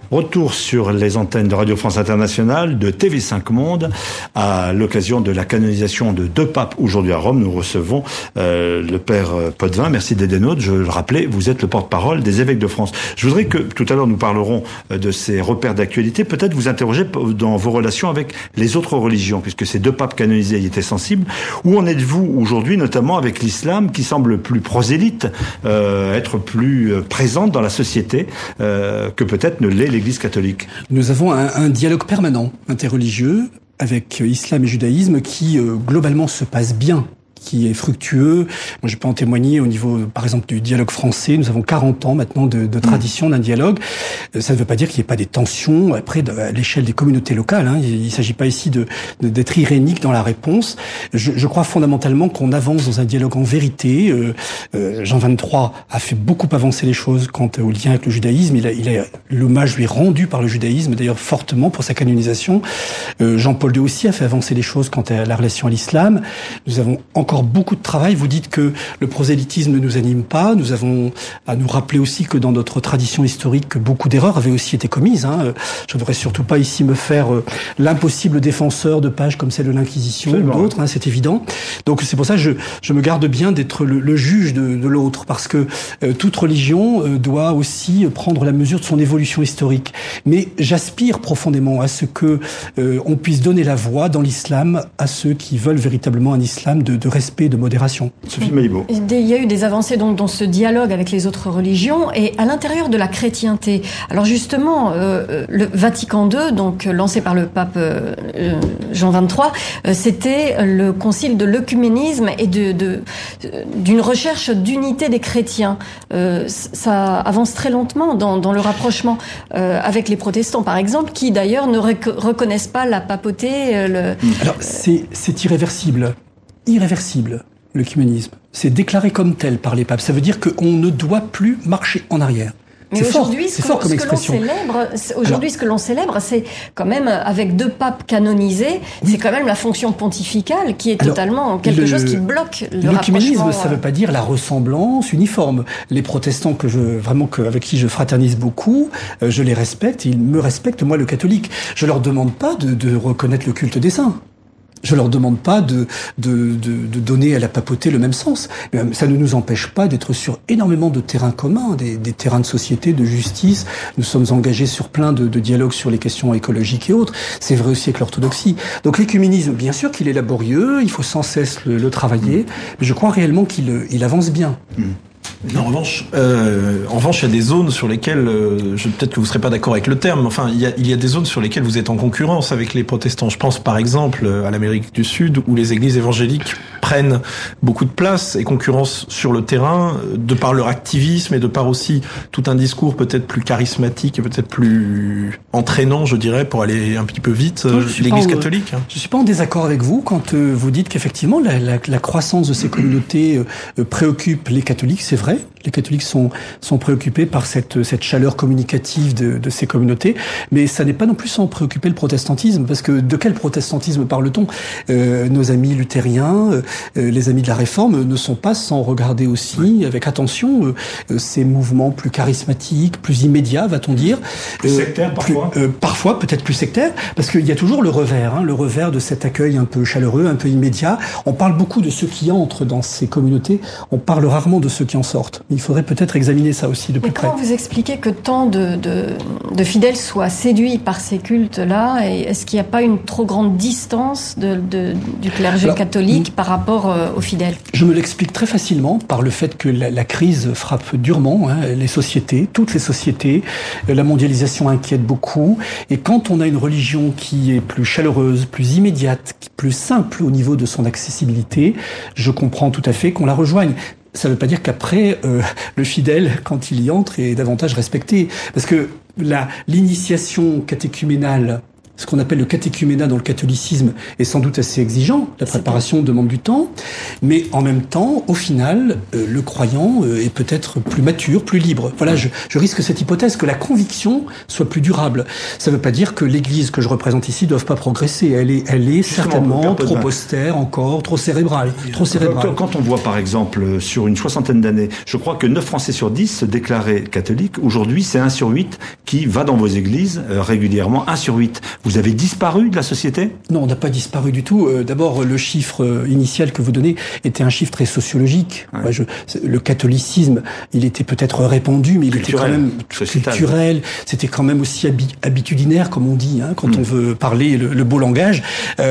Retour sur les antennes de Radio France Internationale, de TV5 Monde, à l'occasion de la canonisation de 2 papes aujourd'hui à Rome. Nous recevons le Père Potvin. Merci d'être des nôtres. Je le rappelais, vous êtes le porte-parole des évêques de France. Je voudrais que, tout à l'heure, nous parlerons de ces repères d'actualité. Peut-être vous interroger dans vos relations avec les autres religions, puisque ces 2 papes canonisés y étaient sensibles. Où en êtes-vous aujourd'hui, notamment avec l'islam, qui semble plus prosélyte, être plus présente dans la société que peut-être ne l'est l'Église catholique? Nous avons un dialogue permanent interreligieux avec islam et judaïsme qui globalement se passe bien, qui est fructueux. Moi, je peux en témoigner au niveau, par exemple, du dialogue français. Nous avons 40 ans maintenant de tradition d'un dialogue. Ça ne veut pas dire qu'il n'y ait pas des tensions après à l'échelle des communautés locales. Hein. Il ne s'agit pas ici d'être irénique dans la réponse. Je crois fondamentalement qu'on avance dans un dialogue en vérité. Jean XXIII a fait beaucoup avancer les choses quant au lien avec le judaïsme. L'hommage lui est rendu par le judaïsme, d'ailleurs fortement pour sa canonisation. Jean-Paul II aussi a fait avancer les choses quant à la relation à l'islam. Nous avons encore beaucoup de travail. Vous dites que le prosélytisme ne nous anime pas. Nous avons à nous rappeler aussi que dans notre tradition historique, beaucoup d'erreurs avaient aussi été commises. Hein. Je ne voudrais surtout pas ici me faire l'impossible défenseur de pages comme celle de l'Inquisition ou d'autres, hein, c'est évident. Donc c'est pour ça que je me garde bien d'être le juge de l'autre, parce que toute religion doit aussi prendre la mesure de son évolution historique. Mais j'aspire profondément à ce que on puisse donner la voix dans l'islam à ceux qui veulent véritablement un islam de respect, de modération. Sophie Maïbo. Il y a eu des avancées donc dans ce dialogue avec les autres religions et à l'intérieur de la chrétienté. Alors justement, le Vatican II, donc lancé par le pape Jean XXIII, c'était le concile de l'œcuménisme et d'une recherche d'unité des chrétiens. Ça avance très lentement dans le rapprochement avec les protestants, par exemple, qui d'ailleurs ne reconnaissent pas la papauté. Alors c'est irréversible. Irréversible, l'œcuménisme. C'est déclaré comme tel par les papes. Ça veut dire qu'on ne doit plus marcher en arrière. Mais aujourd'hui, ce que l'on célèbre, c'est quand même, avec 2 papes canonisés, c'est quand même la fonction pontificale qui est totalement quelque chose qui bloque le rapprochement. L'œcuménisme, ça ne veut pas dire la ressemblance uniforme. Les protestants avec qui je fraternise beaucoup, je les respecte, ils me respectent, moi le catholique. Je leur demande pas de reconnaître le culte des saints. Je leur demande pas de donner à la papauté le même sens. Mais ça ne nous empêche pas d'être sur énormément de terrains communs, des terrains de société, de justice. Nous sommes engagés sur plein de dialogues sur les questions écologiques et autres. C'est vrai aussi avec l'orthodoxie. Donc l'écuménisme, bien sûr qu'il est laborieux, il faut sans cesse le travailler, mais je crois réellement qu'il avance bien. En revanche, il y a des zones sur lesquelles, peut-être que vous ne serez pas d'accord avec le terme, mais enfin, il y a des zones sur lesquelles vous êtes en concurrence avec les protestants. Je pense par exemple à l'Amérique du Sud, où les églises évangéliques prennent beaucoup de place et concurrence sur le terrain, de par leur activisme et de par aussi tout un discours peut-être plus charismatique et peut-être plus entraînant, je dirais, pour aller un petit peu vite, l'Église catholique. Je suis pas en désaccord avec vous quand vous dites qu'effectivement la croissance de ces communautés préoccupe les catholiques, c'est vrai. Les catholiques sont préoccupés par cette chaleur communicative de ces communautés, mais ça n'est pas non plus sans préoccuper le protestantisme, parce que de quel protestantisme parle-t-on? Nos amis luthériens, les amis de la Réforme ne sont pas sans regarder aussi avec attention ces mouvements plus charismatiques, plus immédiats, va-t-on dire, plus sectaires parfois. Parfois peut-être plus sectaires, parce qu'il y a toujours le revers de cet accueil un peu chaleureux, un peu immédiat. On parle beaucoup de ceux qui entrent dans ces communautés, on parle rarement de ceux qui en sortent. Il faudrait peut-être examiner ça aussi de plus près. Comment vous expliquez que tant de fidèles soient séduits par ces cultes-là? Et est-ce qu'il n'y a pas une trop grande distance du clergé catholique par rapport aux fidèles? Je me l'explique très facilement par le fait que la crise frappe durement les sociétés, toutes les sociétés. La mondialisation inquiète beaucoup. Et quand on a une religion qui est plus chaleureuse, plus immédiate, plus simple au niveau de son accessibilité, je comprends tout à fait qu'on la rejoigne. Ça ne veut pas dire qu'après, le fidèle, quand il y entre, est davantage respecté. Parce que l'initiation catéchuménale Ce qu'on appelle le catéchuménat dans le catholicisme est sans doute assez exigeant. La préparation demande du temps. Mais en même temps, au final, le croyant est peut-être plus mature, plus libre. Voilà, je risque cette hypothèse que la conviction soit plus durable. Ça ne veut pas dire que l'Église que je représente ici ne doit pas progresser. Elle est certainement trop austère encore, trop cérébrale. Quand on voit par exemple sur une soixantaine d'années, je crois que 9 Français sur 10 se déclaraient catholiques. Aujourd'hui, c'est 1 sur 8 qui va dans vos églises régulièrement. 1 sur 8. Vous avez disparu de la société ? Non, on n'a pas disparu du tout. D'abord, le chiffre initial que vous donnez était un chiffre très sociologique. Ouais. Le catholicisme, il était peut-être répandu, mais il était quand même culturel. C'était quand même aussi habitudinaire, comme on dit, quand on veut parler le beau langage.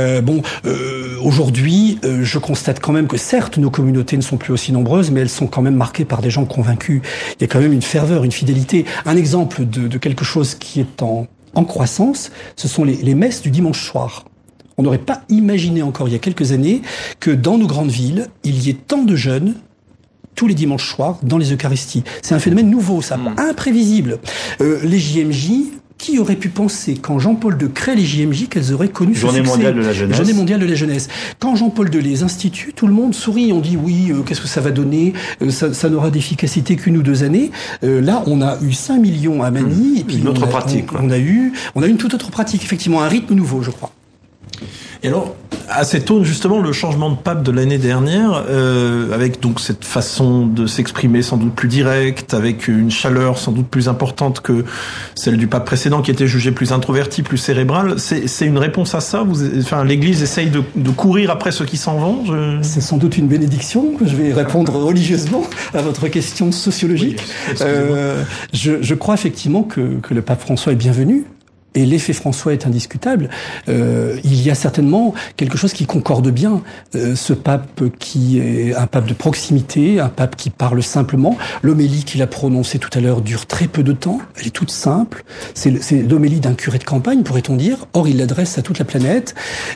Aujourd'hui, je constate quand même que certes, nos communautés ne sont plus aussi nombreuses, mais elles sont quand même marquées par des gens convaincus. Il y a quand même une ferveur, une fidélité. Un exemple de quelque chose qui est en croissance, ce sont les messes du dimanche soir. On n'aurait pas imaginé encore il y a quelques années que dans nos grandes villes, il y ait tant de jeunes tous les dimanches soirs dans les Eucharisties. C'est un phénomène nouveau, ça, imprévisible. Les JMJ, qui aurait pu penser, quand Jean-Paul II crée les JMJ, qu'elles auraient connu ce succès ? Journée mondiale de la jeunesse. Journée mondiale de la jeunesse. Quand Jean-Paul II les institue, tout le monde sourit. On dit oui, qu'est-ce que ça va donner ? Ça n'aura d'efficacité qu'1 ou 2 années. Là, on a eu 5 millions à Manille. Et puis une autre pratique. On a eu une toute autre pratique, effectivement, un rythme nouveau, je crois. Et alors, assez tôt, justement, le changement de pape de l'année dernière, avec donc cette façon de s'exprimer sans doute plus directe, avec une chaleur sans doute plus importante que celle du pape précédent, qui était jugé plus introverti, plus cérébral. C'est une réponse à ça. L'Église essaye de courir après ceux qui s'en vont. C'est sans doute une bénédiction. Je vais répondre religieusement à votre question sociologique. Oui, je crois effectivement que le pape François est bienvenu. Et l'effet François est indiscutable. Il y a certainement quelque chose qui concorde bien. Ce pape qui est un pape de proximité, un pape qui parle simplement. L'homélie qu'il a prononcée tout à l'heure dure très peu de temps. Elle est toute simple. C'est l'homélie d'un curé de campagne, pourrait-on dire. Or, il l'adresse à toute la planète.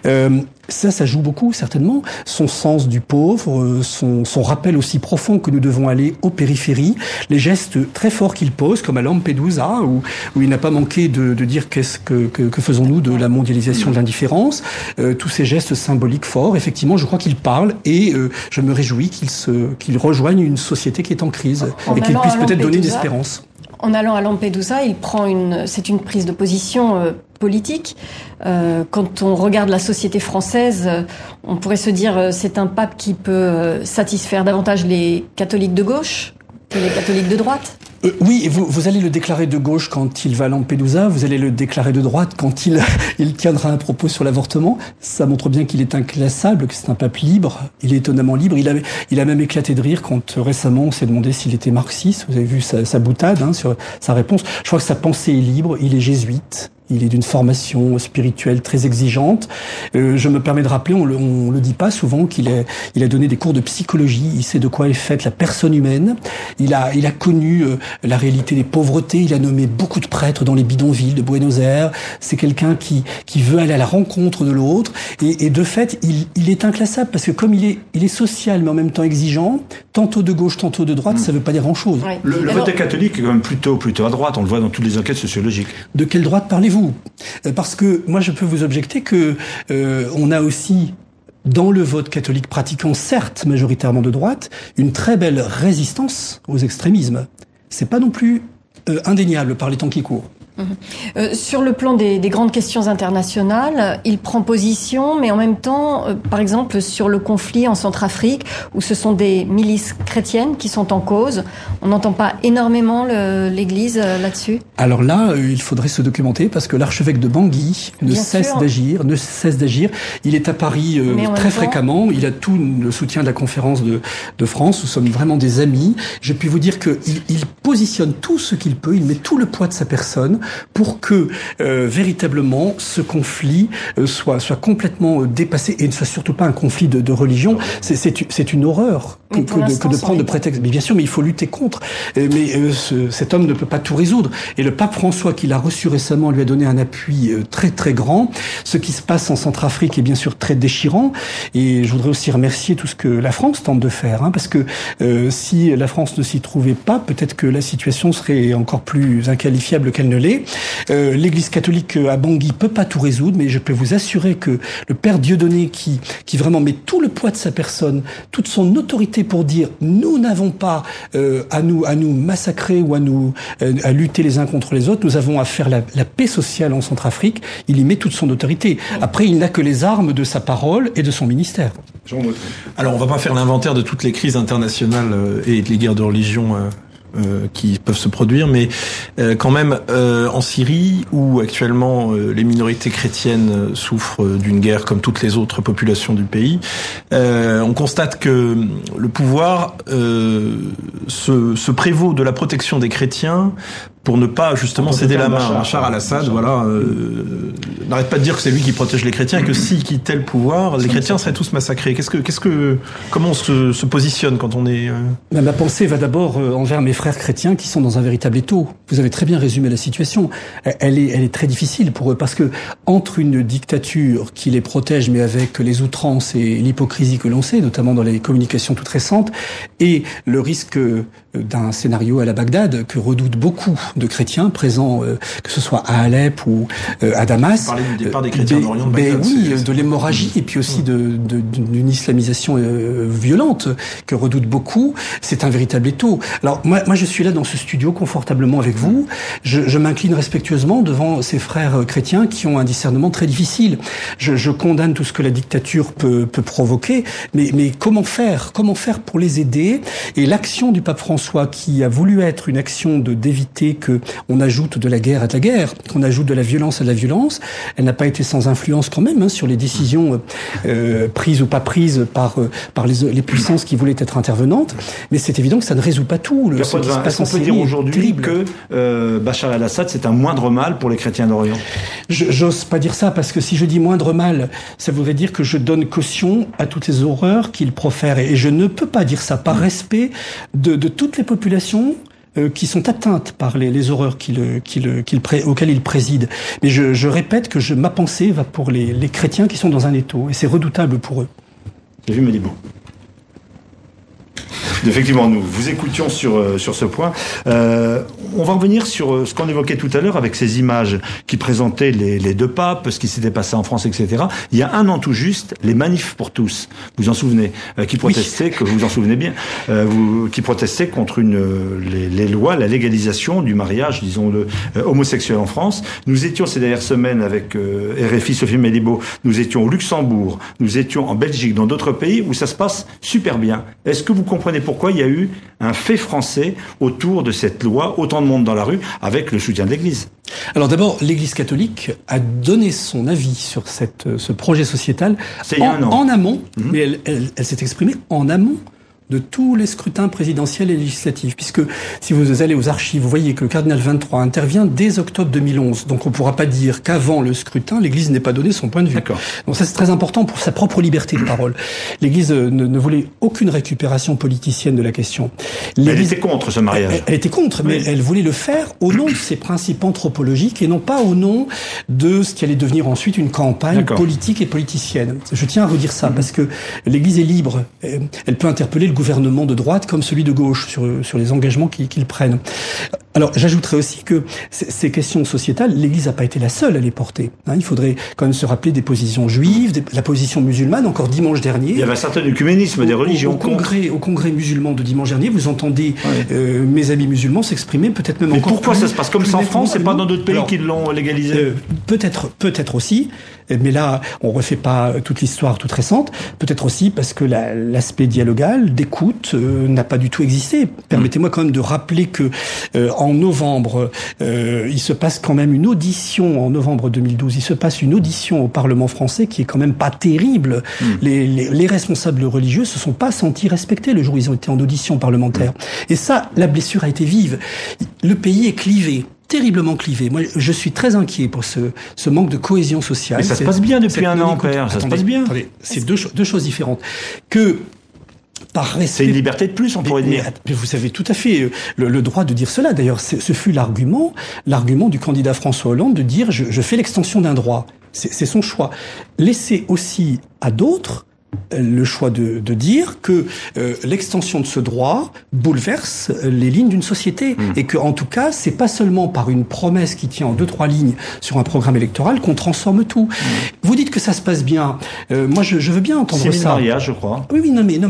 Ça joue beaucoup, certainement. Son sens du pauvre, son rappel aussi profond que nous devons aller aux périphéries, les gestes très forts qu'il pose, comme à Lampedusa, où il n'a pas manqué de dire que faisons-nous de la mondialisation de l'indifférence, tous ces gestes symboliques forts. Effectivement, je crois qu'il parle et je me réjouis qu'il rejoigne une société qui est en crise et qu'il puisse peut-être donner une espérance. En allant à Lampedusa, c'est une prise de position politique. Quand on regarde la société française, on pourrait se dire c'est un pape qui peut satisfaire davantage les catholiques de gauche que les catholiques de droite. Oui, et vous allez le déclarer de gauche quand il va à Lampedusa, vous allez le déclarer de droite quand il tiendra un propos sur l'avortement. Ça montre bien qu'il est inclassable, que c'est un pape libre. Il est étonnamment libre. Il a même éclaté de rire quand récemment on s'est demandé s'il était marxiste. Vous avez vu sa boutade sur sa réponse. Je crois que sa pensée est libre. Il est jésuite. Il est d'une formation spirituelle très exigeante. Je me permets de rappeler, on le dit pas souvent, qu'il a donné des cours de psychologie. Il sait de quoi est faite la personne humaine. Il a connu la réalité des pauvretés. Il a nommé beaucoup de prêtres dans les bidonvilles de Buenos Aires. C'est quelqu'un qui veut aller à la rencontre de l'autre. Et de fait, il est inclassable parce que comme il est social mais en même temps exigeant, tantôt de gauche, tantôt de droite, ça veut pas dire grand-chose. Oui. Le vote des catholiques est quand même plutôt à droite. On le voit dans toutes les enquêtes sociologiques. De quelle droite parlez-vous ? Parce que moi je peux vous objecter que on a aussi dans le vote catholique pratiquant certes majoritairement de droite une très belle résistance aux extrémismes. C'est pas non plus indéniable par les temps qui courent. Sur le plan des grandes questions internationales, il prend position, mais en même temps, par exemple, sur le conflit en Centrafrique, où ce sont des milices chrétiennes qui sont en cause, on n'entend pas énormément l'Église là-dessus. Alors là, il faudrait se documenter, parce que l'archevêque de Bangui ne cesse d'agir. Il est à Paris très fréquemment, il a tout le soutien de la conférence de France, nous sommes vraiment des amis. Je puis vous dire qu'il positionne tout ce qu'il peut, il met tout le poids de sa personne, pour que véritablement ce conflit soit complètement dépassé et ne soit surtout pas un conflit de religion. C'est une horreur que de prendre de prétexte. Mais bien sûr, mais il faut lutter contre. Cet homme ne peut pas tout résoudre. Et le pape François, qui l'a reçu récemment, lui a donné un appui très très grand. Ce qui se passe en Centrafrique est bien sûr très déchirant. Et je voudrais aussi remercier tout ce que la France tente de faire, parce que si la France ne s'y trouvait pas, peut-être que la situation serait encore plus inqualifiable qu'elle ne l'est. parler. L'Église catholique à Bangui peut pas tout résoudre, mais je peux vous assurer que le père Dieudonné qui vraiment met tout le poids de sa personne, toute son autorité pour dire nous n'avons pas à nous massacrer ou à lutter les uns contre les autres, nous avons à faire la paix sociale en Centrafrique, il y met toute son autorité. Après, il n'a que les armes de sa parole et de son ministère. Alors, on va pas faire l'inventaire de toutes les crises internationales et les guerres de religion qui peuvent se produire, mais quand même en Syrie, où actuellement les minorités chrétiennes souffrent d'une guerre comme toutes les autres populations du pays, on constate que le pouvoir se prévaut de la protection des chrétiens pour ne pas justement céder la main. Bachar al-Assad, n'arrête pas de dire que c'est lui qui protège les chrétiens et que s'il quittait le pouvoir, les chrétiens seraient tous massacrés. Comment on se positionne quand on est Ma pensée va d'abord envers mes frères chrétiens qui sont dans un véritable étau. Vous avez très bien résumé la situation. Elle est très difficile pour eux parce que entre une dictature qui les protège mais avec les outrances et l'hypocrisie que l'on sait, notamment dans les communications toutes récentes, et le risque d'un scénario à la Bagdad que redoutent beaucoup de chrétiens présents, que ce soit à Alep ou à Damas. Vous parlez du départ des chrétiens d'Orient de Bagdad. Oui, de l'hémorragie et puis aussi d'une islamisation violente que redoutent beaucoup. C'est un véritable étau. Alors moi je suis là dans ce studio confortablement avec vous. Je m'incline respectueusement devant ces frères chrétiens qui ont un discernement très difficile. Je condamne tout ce que la dictature peut provoquer, mais comment faire pour les aider? Et l'action du pape François, qui a voulu être une action d'éviter que on ajoute de la guerre à de la guerre, qu'on ajoute de la violence à de la violence, elle n'a pas été sans influence quand même sur les décisions prises ou pas prises par les puissances qui voulaient être intervenantes. Mais c'est évident que ça ne résout pas tout. Est-ce qu'on peut dire aujourd'hui que Bachar el-Assad c'est un moindre mal pour les chrétiens d'Orient? J'ose pas dire ça parce que si je dis moindre mal, ça voudrait dire que je donne caution à toutes les horreurs qu'il profère et je ne peux pas dire ça par respect de toutes les populations qui sont atteintes par les horreurs auxquelles il préside. Mais je répète que ma pensée va pour les chrétiens qui sont dans un étau, et c'est redoutable pour eux. J'ai vu Malibu. Effectivement, nous vous écoutions sur ce point. On va revenir sur ce qu'on évoquait tout à l'heure avec ces images qui présentaient les deux papes, ce qui s'était passé en France, etc. Il y a un an tout juste, les manifs pour tous, vous en souvenez, qui protestaient, que vous en souvenez bien, qui protestaient contre les lois, la légalisation du mariage, disons-le, homosexuel en France. Nous étions ces dernières semaines avec RFI, Sophie Mélibaud, nous étions au Luxembourg, nous étions en Belgique, dans d'autres pays où ça se passe super bien. Est-ce que vous comprenez pourquoi il y a eu un fait français autour de cette loi, autant de monde dans la rue, avec le soutien de l'Église? Alors d'abord, l'Église catholique a donné son avis sur ce projet sociétal en amont, mais elle s'est exprimée en amont de tous les scrutins présidentiels et législatifs, puisque si vous allez aux archives, vous voyez que le cardinal 23 intervient dès octobre 2011, donc on ne pourra pas dire qu'avant le scrutin, l'Église n'ait pas donné son point de vue. D'accord. Donc ça c'est très important pour sa propre liberté de parole. L'Église ne voulait aucune récupération politicienne de la question. Elle était contre ce mariage. Elle était contre, mais elle voulait le faire au nom de ses principes anthropologiques et non pas au nom de ce qui allait devenir ensuite une campagne politique et politicienne. Je tiens à redire ça, parce que l'Église est libre. Elle peut interpeller le gouvernement de droite comme celui de gauche sur les engagements qu'ils prennent. Alors, j'ajouterais aussi que ces questions sociétales, l'Église n'a pas été la seule à les porter. Il faudrait quand même se rappeler des positions juives, la position musulmane. Encore dimanche dernier, il y avait un certain œcuménisme des religions. Au congrès musulman de dimanche dernier, vous entendez mes amis musulmans s'exprimer, peut-être même encore. Mais pourquoi ça se passe comme ça en France et pas dans d'autres pays qui l'ont légalisé? Peut-être aussi. Mais là, on refait pas toute l'histoire toute récente. Peut-être aussi parce que l'aspect dialogal, d'écoute, n'a pas du tout existé. Permettez-moi quand même de rappeler que en novembre, il se passe quand même une audition en novembre 2012. Il se passe une audition au Parlement français qui est quand même pas terrible. Les responsables religieux se sont pas sentis respectés le jour où ils ont été en audition parlementaire. Et ça, la blessure a été vive. Le pays est clivé. Terriblement clivé. Moi, je suis très inquiet pour ce manque de cohésion sociale. Mais ça se passe bien depuis un an, père. Ça se passe bien. Attendez, c'est deux choses différentes. Que par respect, c'est une liberté de plus, on pourrait dire. Mais vous avez tout à fait le droit de dire cela. D'ailleurs, ce fut l'argument du candidat François Hollande de dire je fais l'extension d'un droit. C'est son choix. Laissez aussi à d'autres le choix de dire que l'extension de ce droit bouleverse les lignes d'une société et que, en tout cas, c'est pas seulement par une promesse qui tient en 2-3 lignes sur un programme électoral qu'on transforme tout. Vous dites que ça se passe bien. Moi, je veux bien entendre ça. Mariage, je crois. Oui, non, mais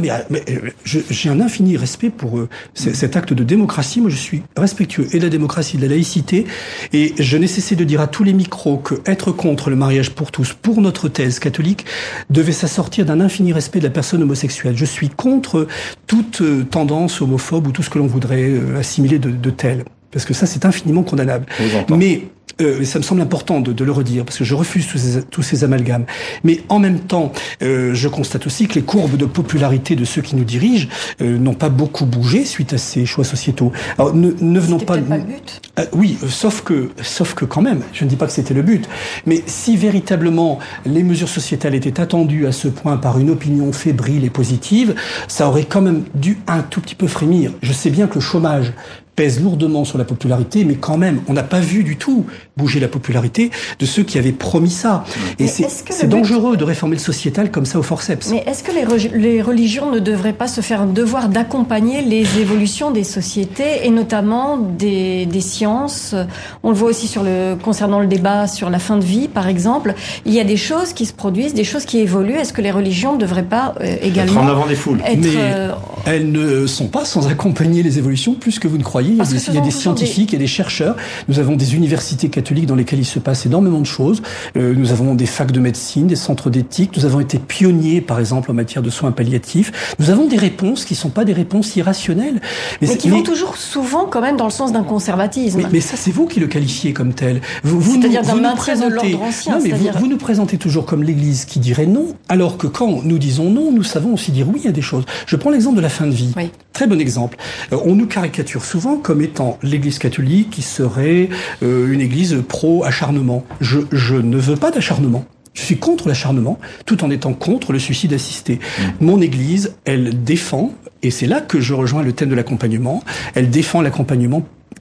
j'ai un infini respect pour cet acte de démocratie. Moi, je suis respectueux et de la démocratie, de la laïcité, et je n'ai cessé de dire à tous les micros que être contre le mariage pour tous, pour notre thèse catholique, devait s'assortir d'un infini respect de la personne homosexuelle. Je suis contre toute tendance homophobe ou tout ce que l'on voudrait assimiler de tel. Parce que ça, c'est infiniment condamnable. Mais ça me semble important de le redire, parce que je refuse tous ces amalgames. Mais en même temps, je constate aussi que les courbes de popularité de ceux qui nous dirigent n'ont pas beaucoup bougé suite à ces choix sociétaux. Alors, ne venons pas... C'était pas le but. Oui, sauf que quand même, je ne dis pas que c'était le but, mais si véritablement les mesures sociétales étaient attendues à ce point par une opinion fébrile et positive, ça aurait quand même dû un tout petit peu frémir. Je sais bien que le chômage pèse lourdement sur la popularité, mais quand même, on n'a pas vu du tout bouger la popularité de ceux qui avaient promis ça. Et c'est dangereux de réformer le sociétal comme ça au forceps. Mais est-ce que les religions ne devraient pas se faire un devoir d'accompagner les évolutions des sociétés et notamment des sciences? On le voit aussi concernant le débat sur la fin de vie, par exemple. Il y a des choses qui se produisent, des choses qui évoluent. Est-ce que les religions ne devraient pas également être en avant des foules? Mais elles ne sont pas sans accompagner les évolutions plus que vous ne croyez. Il y a des scientifiques et des chercheurs. Nous avons des universités catholiques dans lesquelles il se passe énormément de choses. Nous avons des facs de médecine, des centres d'éthique. Nous avons été pionniers, par exemple, en matière de soins palliatifs. Nous avons des réponses qui ne sont pas des réponses irrationnelles. Mais qui vont toujours souvent quand même dans le sens d'un conservatisme. Mais ça, c'est vous qui le qualifiez comme tel. C'est-à-dire d'un maintien de l'ordre ancien. Non, mais vous nous présentez toujours comme l'Église qui dirait non, alors que quand nous disons non, nous savons aussi dire oui à des choses. Je prends l'exemple de la fin de vie. Oui. Très bon exemple. On nous caricature souvent comme étant l'Église catholique qui serait une Église pro-acharnement. Je ne veux pas d'acharnement. Je suis contre l'acharnement, tout en étant contre le suicide assisté. Mon Église, elle défend, et c'est là que je rejoins le thème de l'accompagnement, elle défend l'accompagnement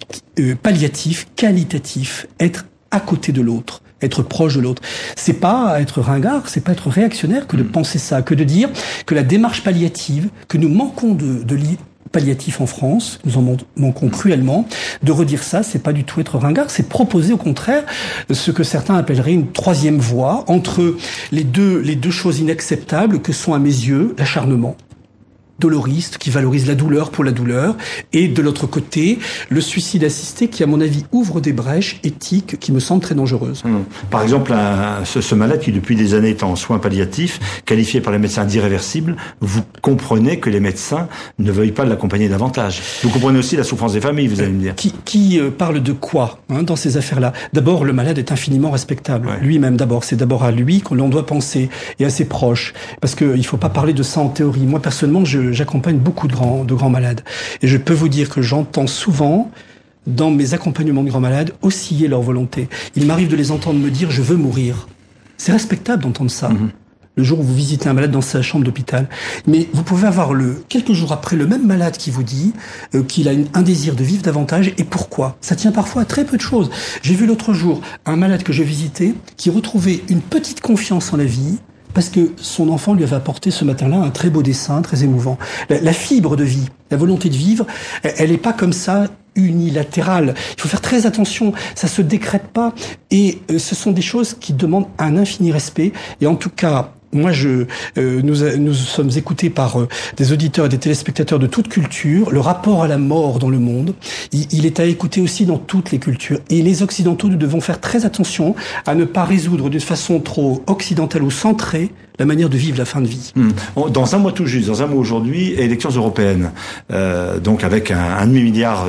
palliatif, qualitatif, être à côté de l'autre, être proche de l'autre. C'est pas être ringard, c'est pas être réactionnaire que de penser ça, que de dire que la démarche palliative, que nous manquons de lits palliatifs en France, nous en manquons cruellement, de redire ça, c'est pas du tout être ringard, c'est proposer au contraire ce que certains appelleraient une troisième voie entre les deux choses inacceptables que sont à mes yeux l'acharnement doloriste qui valorise la douleur pour la douleur, et de l'autre côté, le suicide assisté qui, à mon avis, ouvre des brèches éthiques qui me semblent très dangereuses. Par exemple, ce malade qui, depuis des années, est en soins palliatifs, qualifié par les médecins d'irréversible, vous comprenez que les médecins ne veuillent pas l'accompagner davantage. Vous comprenez aussi la souffrance des familles, vous allez me dire. Qui parle de quoi dans ces affaires-là? D'abord, le malade est infiniment respectable. Ouais. Lui-même, d'abord. C'est d'abord à lui que l'on doit penser, et à ses proches. Parce qu'il ne faut pas parler de ça en théorie. Moi, personnellement, j'accompagne beaucoup de grands malades. Et je peux vous dire que j'entends souvent, dans mes accompagnements de grands malades, osciller leur volonté. Il m'arrive de les entendre me dire « je veux mourir ». C'est respectable d'entendre ça. Le jour où vous visitez un malade dans sa chambre d'hôpital. Mais vous pouvez avoir quelques jours après le même malade qui vous dit qu'il a un désir de vivre davantage. Et pourquoi? Ça tient parfois à très peu de choses. J'ai vu l'autre jour un malade que je visitais qui retrouvait une petite confiance en la vie, parce que son enfant lui avait apporté ce matin-là un très beau dessin, très émouvant. La fibre de vie, la volonté de vivre, elle n'est pas comme ça unilatérale. Il faut faire très attention, ça se décrète pas, et ce sont des choses qui demandent un infini respect. Et en tout cas, moi, nous sommes écoutés par des auditeurs et des téléspectateurs de toute culture. Le rapport à la mort dans le monde, il est à écouter aussi dans toutes les cultures. Et les Occidentaux, nous devons faire très attention à ne pas résoudre d'une façon trop occidentale ou centrée la manière de vivre la fin de vie. Dans un mois tout juste, dans un mois aujourd'hui, élections européennes, donc avec un demi-milliard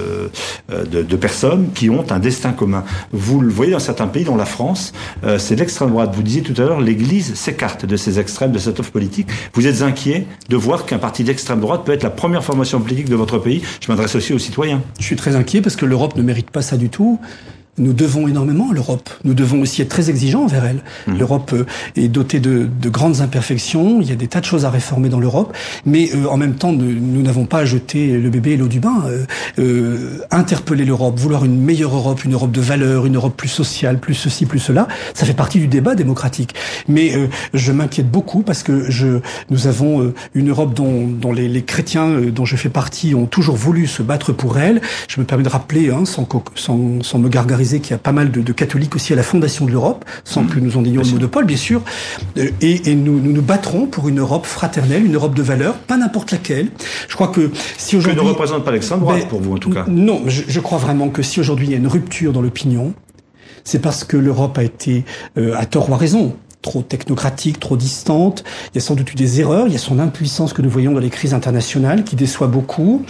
de personnes qui ont un destin commun. Vous le voyez dans certains pays, dont la France, c'est l'extrême droite. Vous disiez tout à l'heure, l'Église s'écarte de ces extrêmes, de cette offre politique. Vous êtes inquiet de voir qu'un parti d'extrême droite peut être la première formation politique de votre pays? Je m'adresse aussi aux citoyens. Je suis très inquiet parce que l'Europe ne mérite pas ça du tout. Nous devons énormément à l'Europe. Nous devons aussi être très exigeants envers elle. L'Europe est dotée de grandes imperfections. Il y a des tas de choses à réformer dans l'Europe. Mais en même temps, nous n'avons pas à jeter le bébé et l'eau du bain. Interpeller l'Europe, vouloir une meilleure Europe, une Europe de valeurs, une Europe plus sociale, plus ceci, plus cela, ça fait partie du débat démocratique. Mais je m'inquiète beaucoup parce que nous avons une Europe dont les chrétiens dont je fais partie ont toujours voulu se battre pour elle. Je me permets de rappeler, sans me gargariser, qu'il y a pas mal de catholiques aussi à la fondation de l'Europe, sans que nous en ayons le monopole, bien sûr. Et nous battrons pour une Europe fraternelle, une Europe de valeurs, pas n'importe laquelle. Je crois que si aujourd'hui... Que ne représente pas l'extrême droite, pour vous en tout cas. Non, je crois vraiment que si aujourd'hui il y a une rupture dans l'opinion, c'est parce que l'Europe a été, à tort ou à raison, trop technocratique, trop distante. Il y a sans doute eu des erreurs. Il y a son impuissance que nous voyons dans les crises internationales qui déçoit beaucoup.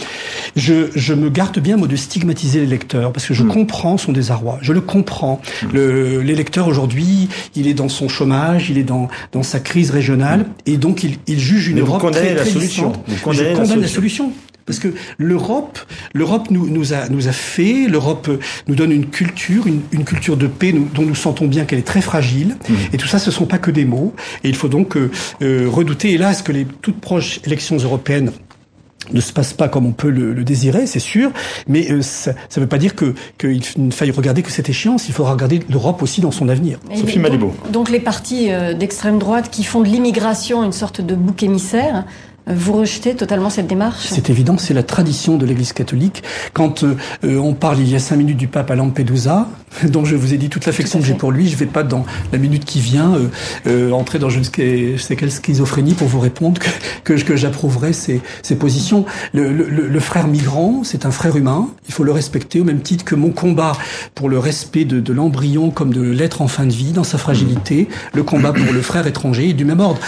Je me garde bien, moi, de stigmatiser les lecteurs parce que je comprends son désarroi. Je le comprends. L'électeur aujourd'hui, il est dans son chômage, il est dans sa crise régionale et donc il juge une Europe très distante. Vous condamnez la solution. Parce que l'Europe nous a fait, l'Europe nous donne une culture de paix dont nous sentons bien qu'elle est très fragile. Et tout ça, ce sont pas que des mots. Et il faut donc redouter, hélas, que les toutes proches élections européennes ne se passent pas comme on peut le désirer, c'est sûr, mais ça ne veut pas dire qu'il ne faille regarder que cette échéance. Il faudra regarder l'Europe aussi dans son avenir. Sophie Malibaud. Donc les partis d'extrême droite qui font de l'immigration une sorte de bouc émissaire, vous rejetez totalement cette démarche ? C'est évident, c'est la tradition de l'Église catholique. Quand on parle il y a 5 minutes du pape à Lampedusa, dont je vous ai dit toute l'affection que j'ai pour lui, je ne vais pas dans la minute qui vient entrer dans je ne sais quelle schizophrénie pour vous répondre que j'approuverai ces positions. Le frère migrant, c'est un frère humain, il faut le respecter au même titre que mon combat pour le respect de l'embryon comme de l'être en fin de vie, dans sa fragilité, le combat pour le frère étranger est du même ordre.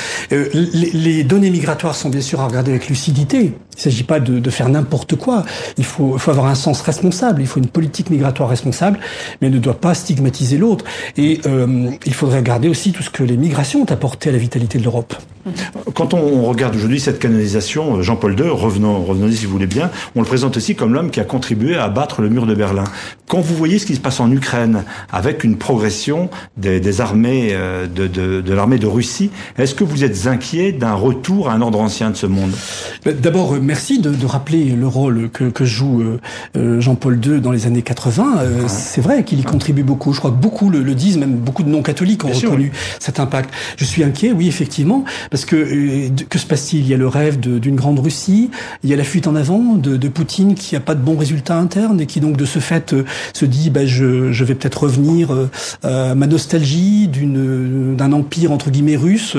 Les données migratoires sont bien sûr à regarder avec lucidité. Il ne s'agit pas de faire n'importe quoi. Il faut avoir un sens responsable. Il faut une politique migratoire responsable, mais elle ne doit pas stigmatiser l'autre. Et il faudrait regarder aussi tout ce que les migrations ont apporté à la vitalité de l'Europe. Quand on regarde aujourd'hui cette canonisation, Jean-Paul II, revenons-y si vous voulez bien, on le présente aussi comme l'homme qui a contribué à abattre le mur de Berlin. Quand vous voyez ce qui se passe en Ukraine, avec une progression des armées de l'armée de Russie, est-ce que vous êtes inquiet d'un retour à un ordre ancien de ce monde ? D'abord, merci de rappeler le rôle que joue Jean-Paul II dans les années 80. C'est vrai qu'il y contribue beaucoup. Je crois que beaucoup le disent, même beaucoup de non-catholiques ont reconnu cet impact. Je suis inquiet, oui, effectivement, parce que se passe-t-il ? Il y a le rêve d'une grande Russie, il y a la fuite en avant de Poutine qui n'a pas de bons résultats internes et qui donc de ce fait se dit je vais peut-être revenir à ma nostalgie d'un empire entre guillemets russe.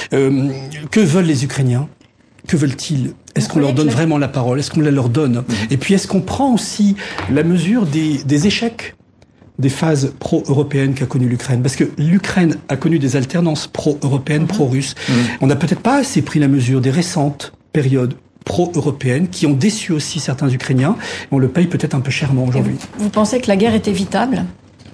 Que veulent les Ukrainiens ? Que veulent-ils ? Est-ce qu'on leur donne vraiment la parole ? Est-ce qu'on la leur donne ? Et puis est-ce qu'on prend aussi la mesure des échecs des phases pro-européennes qu'a connu l'Ukraine? Parce que l'Ukraine a connu des alternances pro-européennes, pro-russes. On n'a peut-être pas assez pris la mesure des récentes périodes pro-européennes qui ont déçu aussi certains Ukrainiens. On le paye peut-être un peu chèrement aujourd'hui. Vous pensez que la guerre est évitable ?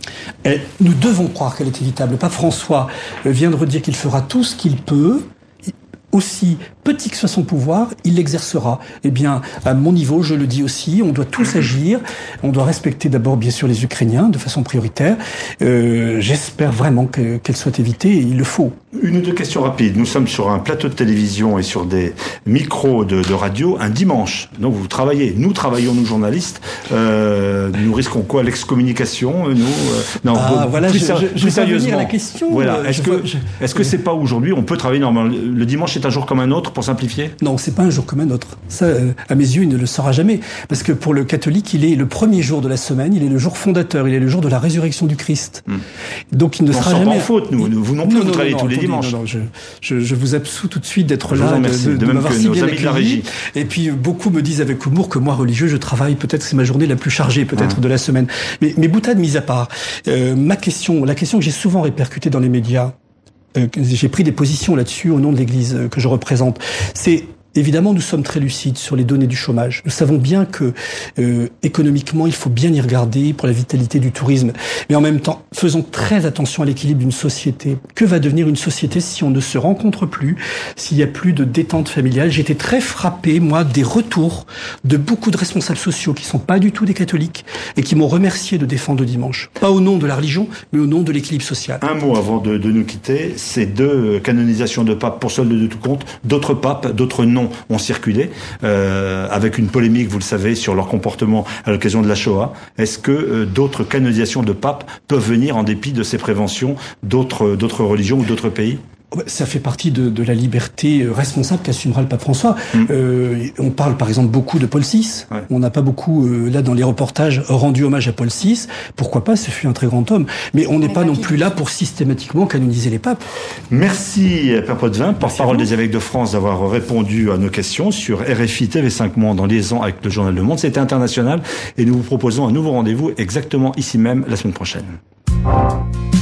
Nous devons croire qu'elle est évitable. Le pape François vient de redire qu'il fera tout ce qu'il peut. Aussi petit que soit son pouvoir, il l'exercera. Eh bien, à mon niveau, je le dis aussi, on doit tous agir. On doit respecter d'abord, bien sûr, les Ukrainiens de façon prioritaire. J'espère vraiment qu'elle soit évitée et il le faut. Une ou deux questions rapides. Nous sommes sur un plateau de télévision et sur des micros de radio un dimanche. Donc vous travaillez. Nous travaillons, nous journalistes. Nous risquons quoi? L'excommunication? Voilà, plus je sérieusement. À la question. Voilà. Est-ce que c'est pas aujourd'hui on peut travailler normalement? Le dimanche est un jour comme un autre, pour simplifier? Non, c'est pas un jour comme un autre. Ça, à mes yeux, il ne le sera jamais. Parce que pour le catholique, il est le premier jour de la semaine, il est le jour fondateur, il est le jour de la résurrection du Christ. Donc il ne sera jamais... On s'en en faute, nous. Vous non plus, vous travaillez tous les dimanches. Non, je vous absous tout de suite d'être là, de même m'avoir que si nos bien amis de la régie. Et puis, beaucoup me disent avec humour que moi, religieux, je travaille. Peut-être que c'est ma journée la plus chargée, peut-être, de la semaine. Mais boutade mise à part, la question que j'ai souvent répercutée dans les médias, j'ai pris des positions là-dessus au nom de l'Église que je représente, c'est Évidemment, nous sommes très lucides sur les données du chômage. Nous savons bien que économiquement, il faut bien y regarder pour la vitalité du tourisme. Mais en même temps, faisons très attention à l'équilibre d'une société. Que va devenir une société si on ne se rencontre plus, s'il n'y a plus de détente familiale? J'ai été très frappé, moi, des retours de beaucoup de responsables sociaux qui sont pas du tout des catholiques et qui m'ont remercié de défendre le dimanche. Pas au nom de la religion, mais au nom de l'équilibre social. Un mot avant de nous quitter. Ces 2 canonisations de papes pour solde de tout compte. D'autres papes, d'autres noms ont circulé, avec une polémique, vous le savez, sur leur comportement à l'occasion de la Shoah. Est-ce que d'autres canonisations de papes peuvent venir en dépit de ces préventions d'autres religions ou d'autres pays? Ça fait partie de la liberté responsable qu'assumera le pape François. On parle par exemple beaucoup de Paul VI. Ouais. On n'a pas beaucoup, là dans les reportages, rendu hommage à Paul VI. Pourquoi pas, ce fut un très grand homme. Mais on n'est pas non plus là pour systématiquement canoniser les papes. Merci Père Potvin, porte-parole des évêques de France, d'avoir répondu à nos questions sur RFI TV5 Monde en liaison avec le journal Le Monde. C'était international et nous vous proposons un nouveau rendez-vous exactement ici même la semaine prochaine.